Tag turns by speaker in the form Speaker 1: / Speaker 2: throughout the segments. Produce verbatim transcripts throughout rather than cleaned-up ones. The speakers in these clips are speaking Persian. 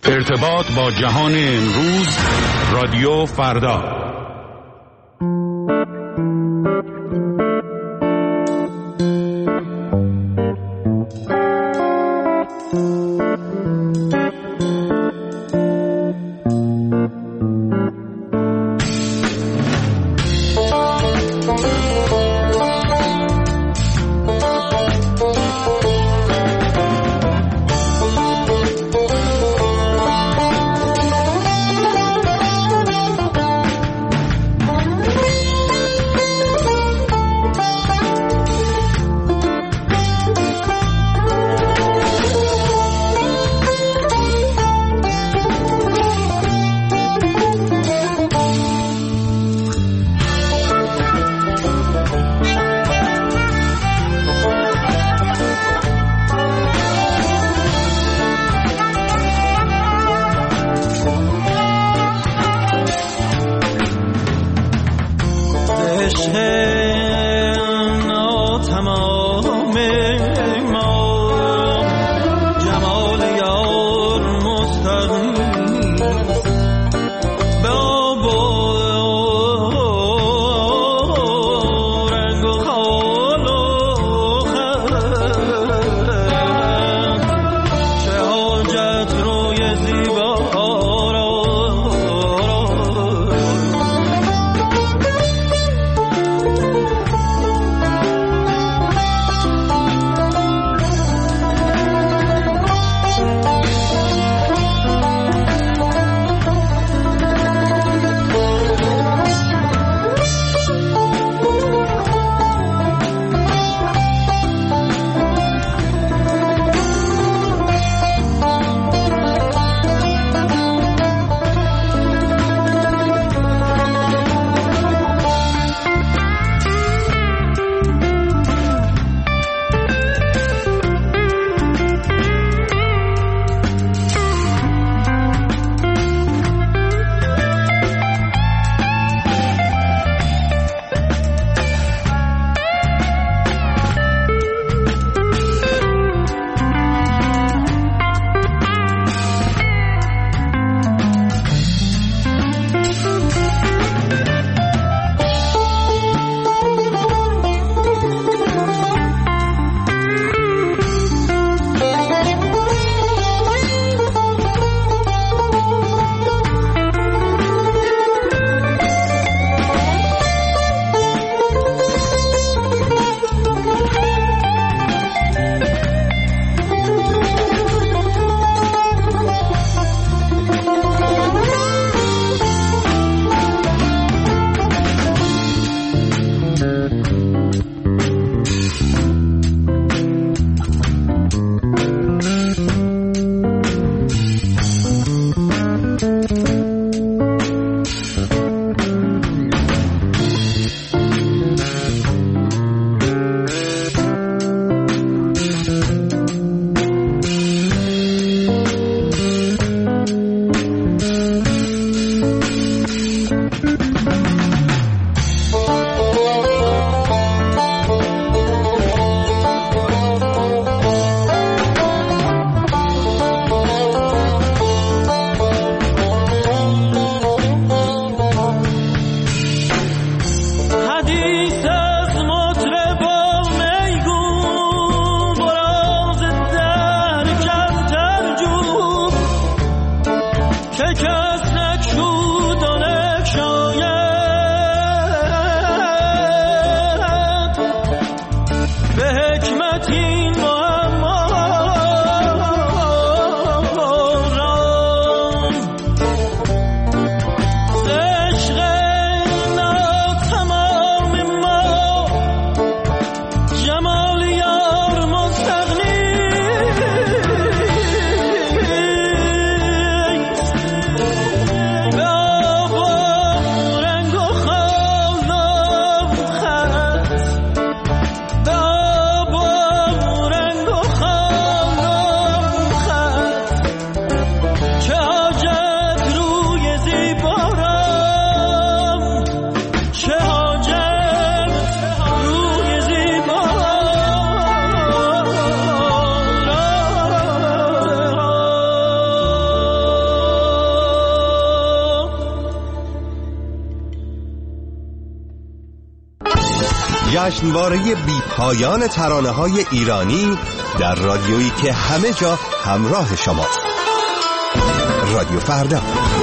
Speaker 1: ارتباط با جهان امروز، رادیو فردا.
Speaker 2: جشنواره بی پایان ترانه‌های ایرانی در رادیویی که همه جا همراه شماست. رادیو فردا.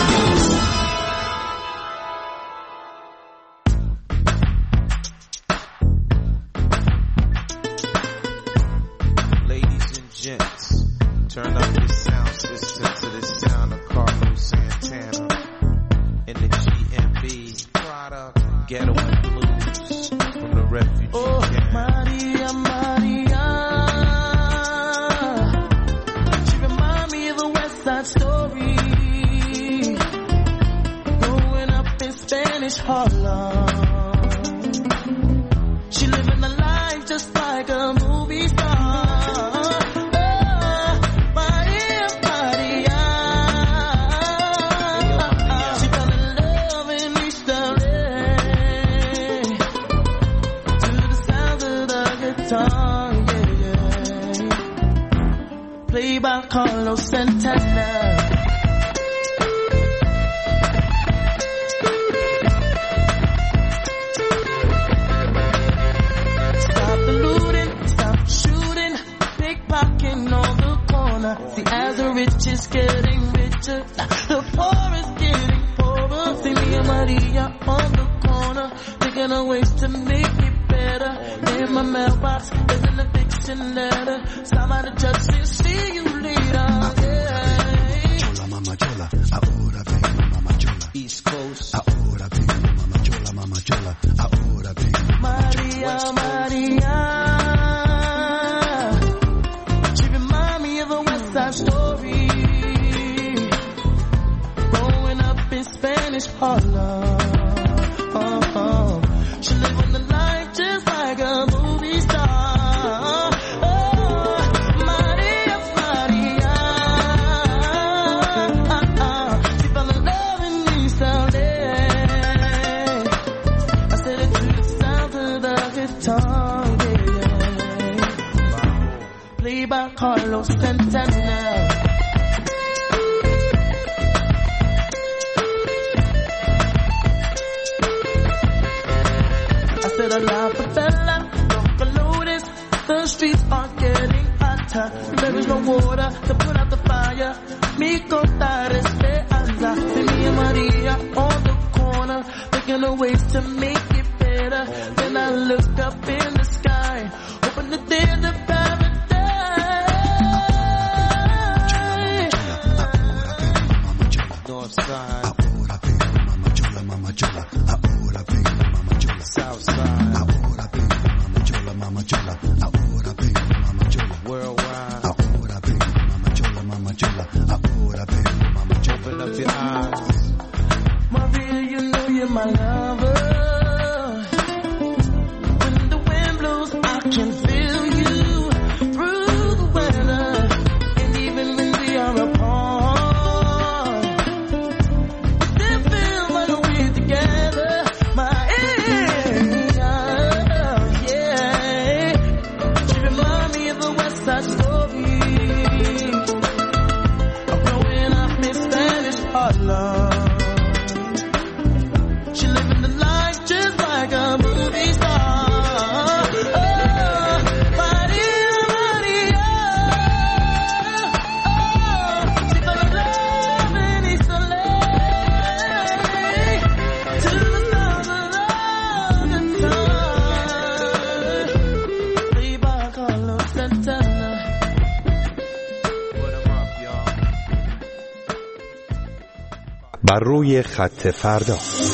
Speaker 2: بر روی خط فردا.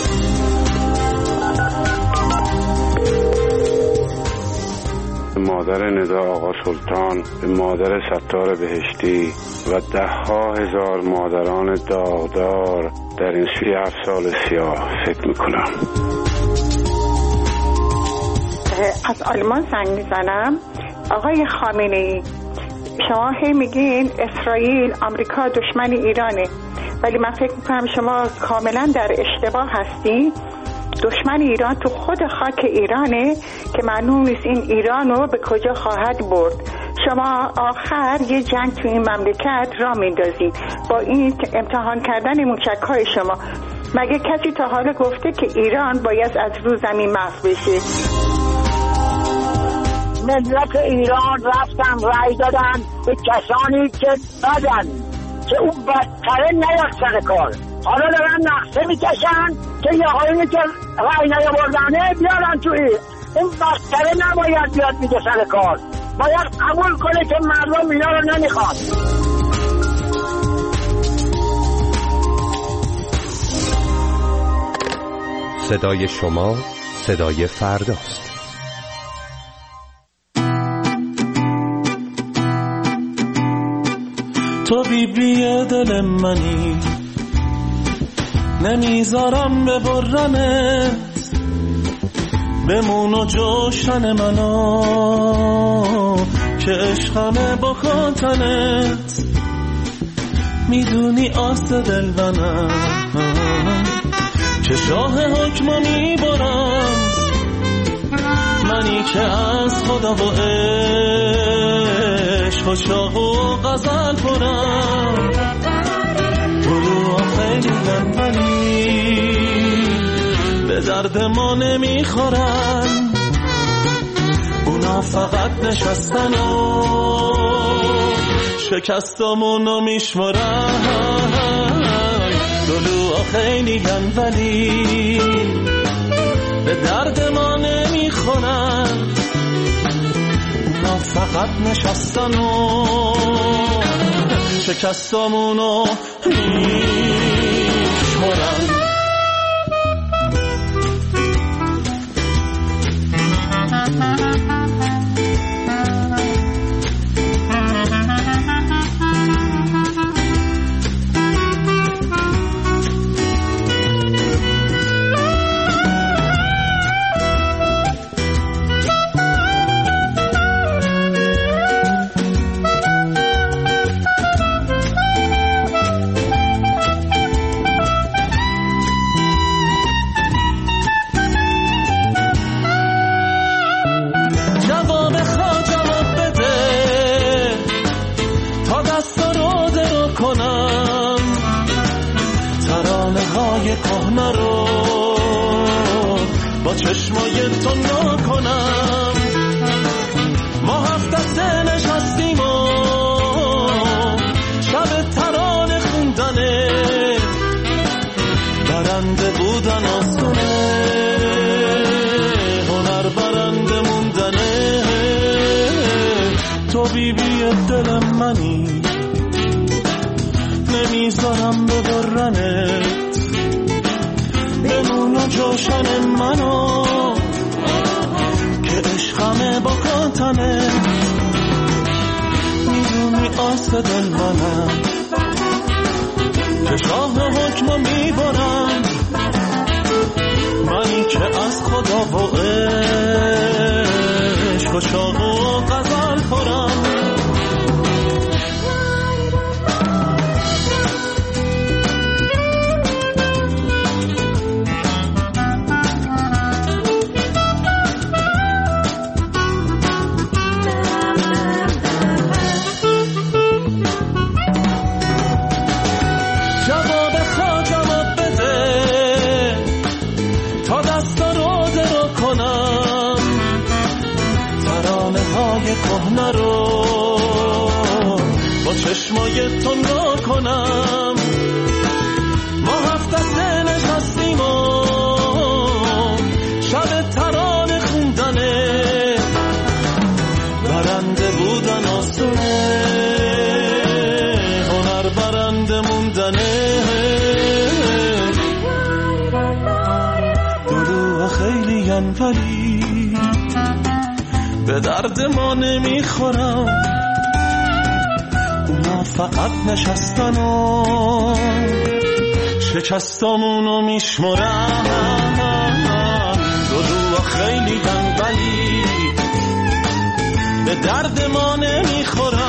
Speaker 3: مادر ندا آقا سلطان، مادر ستار بهشتی و ده ها هزار مادران داغدار در این سی هفت سال سیاه فکر میکنم.
Speaker 4: از آلمان زنگ میزنم. آقای خامنه‌ای، شما هی میگین اسرائیل آمریکا دشمن ایرانه، ولی من فکر میکنم شما کاملا در اشتباه هستی. دشمن ایران تو خود خاک ایرانه که معلوم نیست این ایران رو به کجا خواهد برد. شما آخر یه جنگ تو این مملکت را میندازین با این امتحان کردن موشک‌های شما. مگه کسی تا حالا گفته که ایران باید از رو زمین محو بشه؟
Speaker 5: ملت ایران رفتن رای دادن به کسانی که بدن که اون بدتره نیاد سر کار. حالا دارن نقصه میکشن که یه آقایونی که رای نیاوردنه بیارن توی اون بدتره نباید بیاد میگه سر کار. باید قبول کنه که مردم اینا رو نمیخواد.
Speaker 2: صدای شما صدای فرداست.
Speaker 6: تو بی بی دل منی، نمیذارم ببرنت، بمون و جوشن منو که عشقمه با خاطنت. میدونی آس دل منم که شاه حکم میبرم، منی که از خدا و عشق و شاق و غزل پرم. گلو خیلی منی به درد ما نمیخورن، اونا فقط نشستن و شکستامونو میشمرن. گلو خیلی ولی به درد ما نمیخورن، اونا فقط نشستن و شکستامونو میشمرن. کهنه رو با چشمای تو نکنم. ما هفت دسته نشستیم و شب ترانه خوندنه، برنده بودن آسونه، هنر برنده موندنه. تو بی بی دل منی، نمیذارم ببرنت، بمون و جوشن منو که عشقمه با کاتنه. میدونی آس دل منم که شاه حکم میبرم، منی که از خدا و عشق و شاق و غزل خورم. کهنه رو با چشمای تو نکنم. ما هفت دسته نشستیم و شب ترانه خوندنه، برنده بودن آسونه، هنر برنده موندنه. دلو خیلی ولی به درد ما نمیخورم، اونا فقط نشستن و شکستامونو میشمرن. دلو خیلی ولی به درد ما نمیخورم،